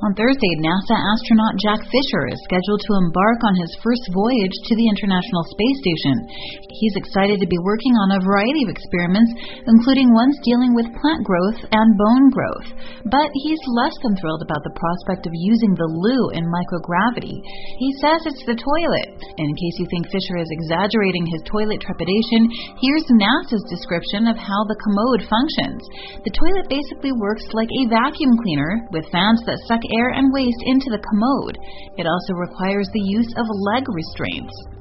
On Thursday, NASA astronaut Jack Fisher is scheduled to embark on his first voyage to the International Space Station. He's excited to be working on a variety of experiments, including ones dealing with plant growth and bone growth. But he's less than thrilled about the prospect of using the loo in microgravity. He says it's the toilet. In case you think Fisher is exaggerating his toilet trepidation, here's NASA's description of how the commode functions. The toilet basically works like a vacuum cleaner, with fans that suck air and waste into the commode. It also requires the use of leg restraints.